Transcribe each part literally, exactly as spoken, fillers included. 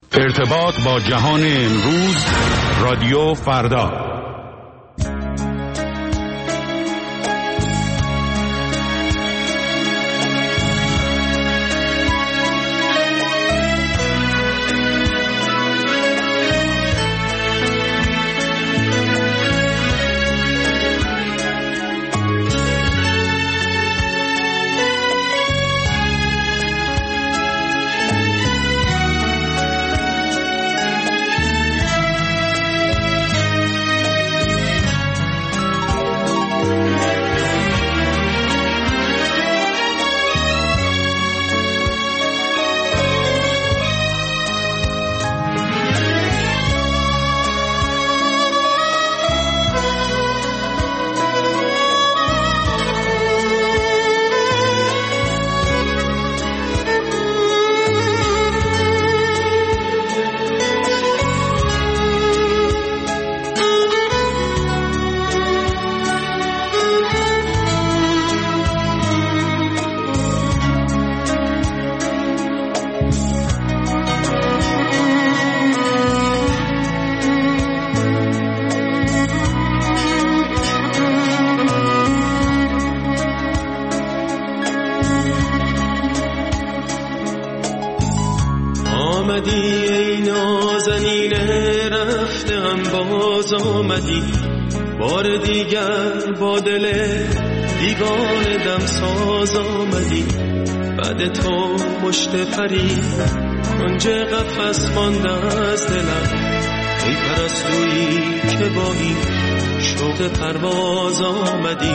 ارتباط با جهان امروز، رادیو فردا. بار دیگر با دل دیوانه دم ساز آمدی، بعد تو مشت پری کنج قفس مانده از دلم. ای پرستویی که با این شوق پرواز آمدی،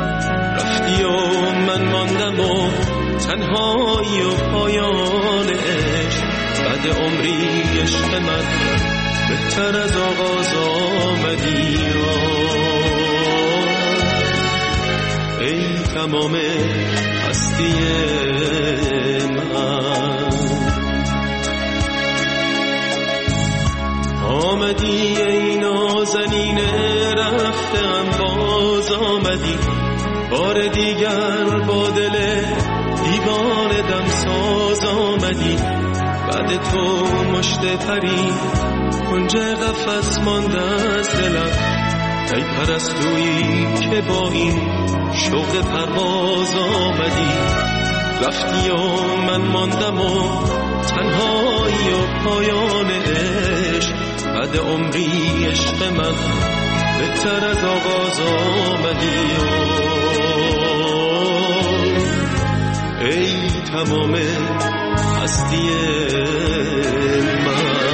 رفتی و من ماندم و تنهایی و پایان عشق. بعد عمری عشق من بهتر از آغاز آمدی. ای تمام هستی من، آمدی ای نازنین رفتم باز آمدی، بار دیگر با دل دیوانه دم ساز آمدی. بعد تو مشت پری کنج قفس مانده از دلم. ای پرستویی که با این شوق پرواز آمدی، رفتی و من ماندم و تنهایی و پایان عشق. بعد عمری عشق من بهتر از آغاز آمدی. ای تمام هستی من.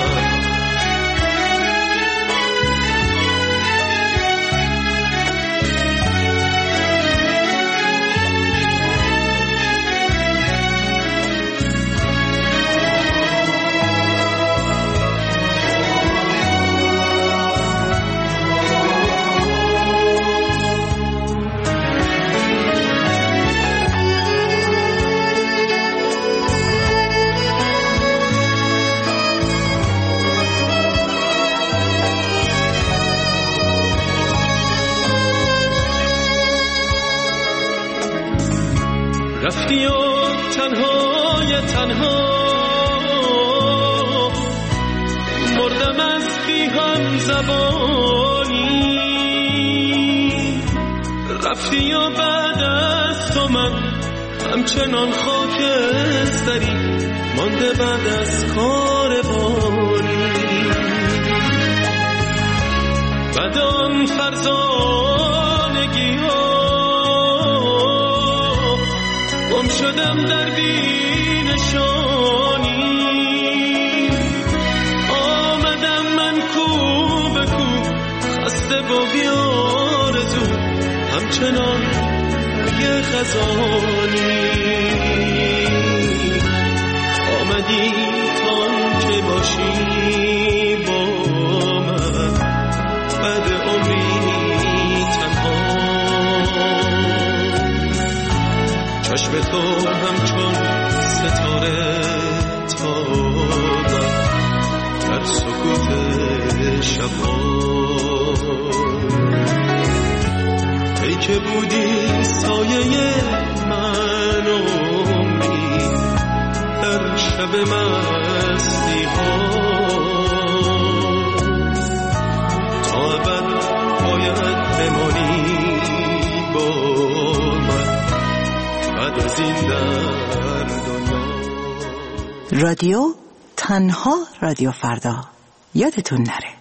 رفتی و تنهای تنها مردم از بی هم زبانی. رفتی و بعد از تو من همچنان خاکستری مانده بعد از کاروانی. بعد آن فرزانگی ها گم شدم در بینشانی. آمدم من کو به کو خسته و بیارزو همچنان یه خزانی. آمدی تان که باشی با من، بعد عمری تنها. چشم تو همچون ستاره تابد در سکوت شبها. ای که بودی سایه من عمری در شب مستی. زندگی ها تا ابد باید بمانی با من بعد از این در دنیا. رادیو تنها رادیو فردا، یادتون نره.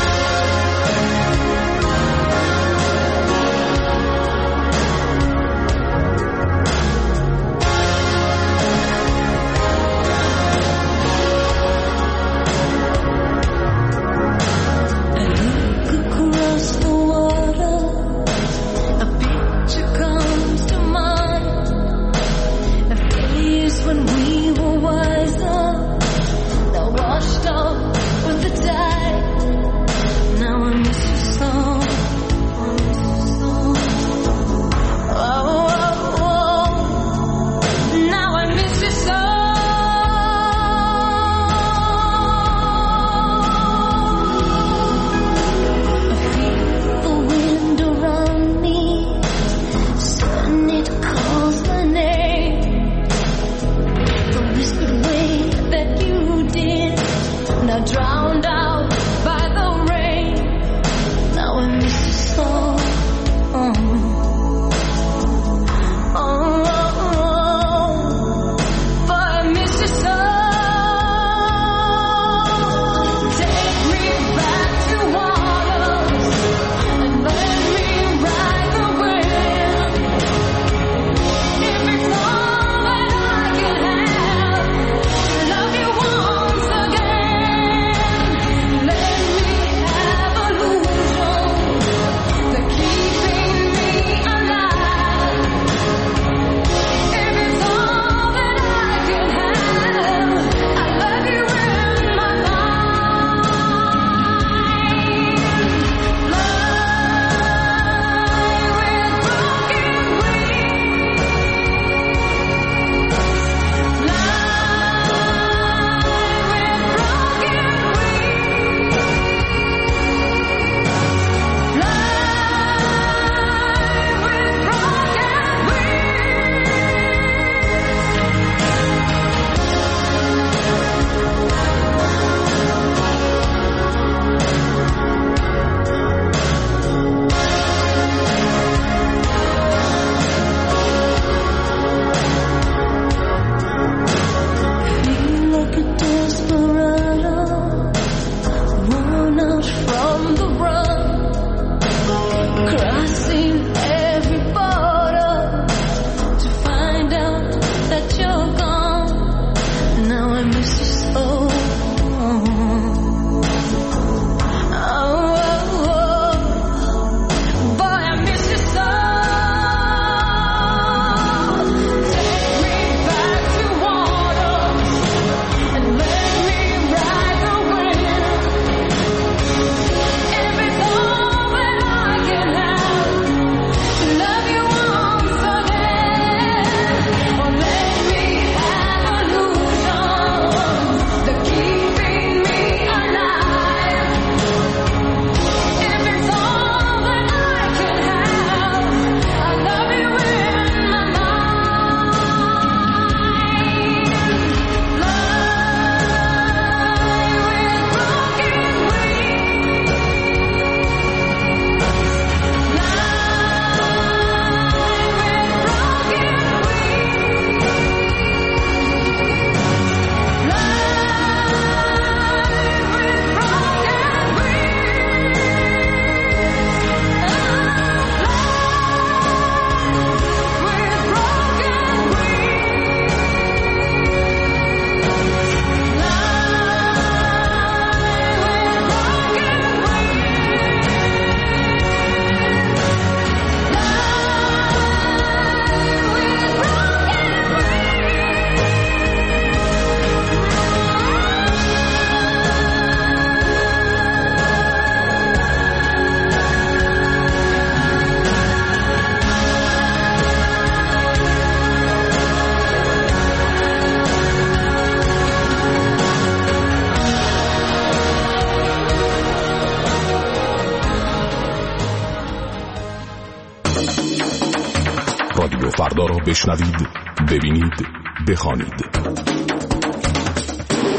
رادیو فردا را بشنوید، ببینید، بخوانید.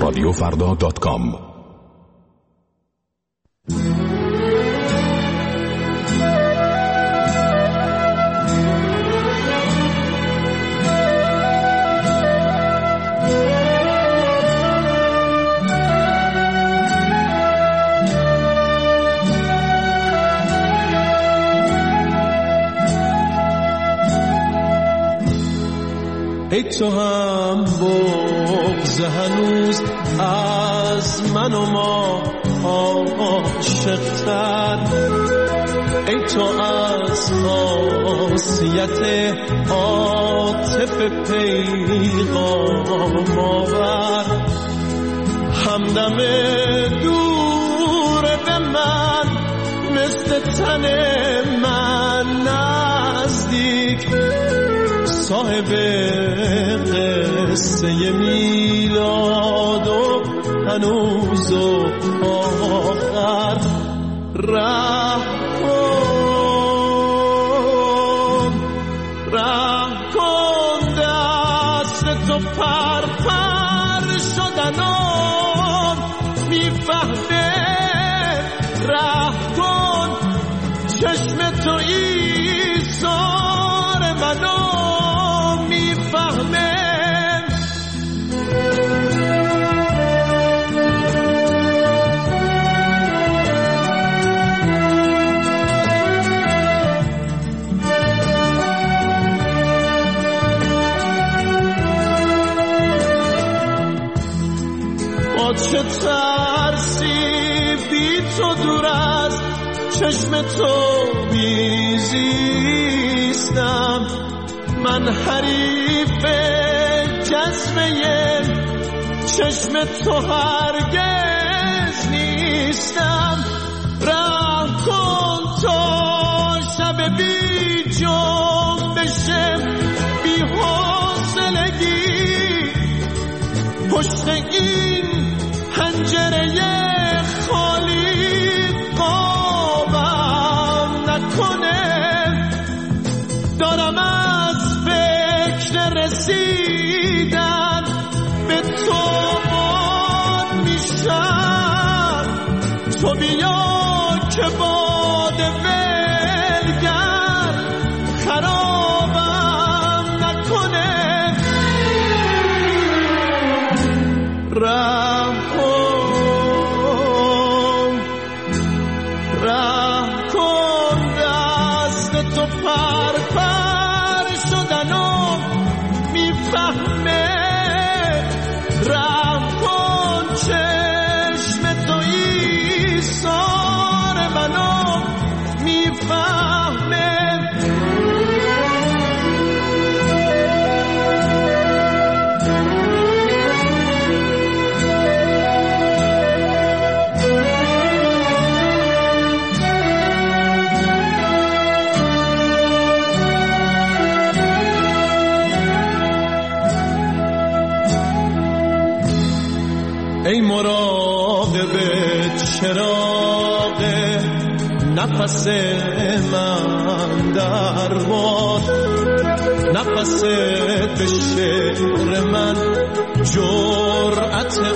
رادیو فردا دات کام. ای تو هم بغض هنوز از من و ما عاشق‌تر، ای تو از خاصیت عاطف پیغام آور، همدم دور به من مثل تن من نزدیک، صاحب قصه میلاد و هنوز و آخر، راه کن راه کن دست تو پر پر شدنم میفهمه، راه کن چشم تو ایثار منو میفهمه. با چه ترسی بی تو دور از چشم تو میزیستم، من حریف جذبه چشم تو هرگز نیستم، راه کن تا شب بی جنبش بی حوصلگی پشت این پنجره خالی قابم نکنه، دارم از فکر رسیدن به تو باد میشم، تو بیا که باد ولگر خرابم نکنه، راه کن راه کن دست تو پر پر شدنم میفهمه، راه کن چشم تو ایثار منو میفهمه. ای مراقب چراغ نفس من در باد، نفست به شعر من جرأت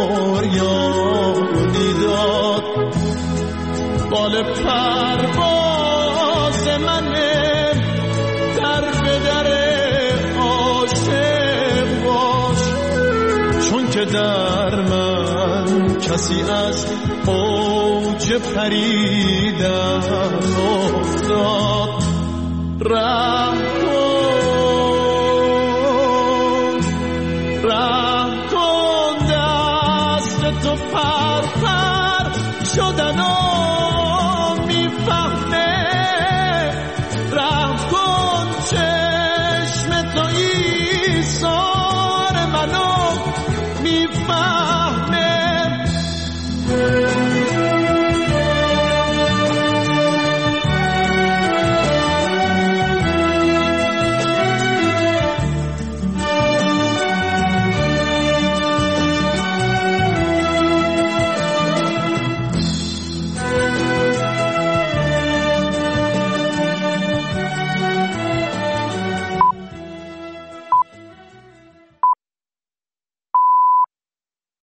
عریانی داد، بال پرواز منه در به در عاشق باش، چون که در من کسی از اوج پریدن افتاد، راه کن راه کن دست تو پر پر شدنم میفهمه، راه کن چشم تو ایثار منو میفهمه.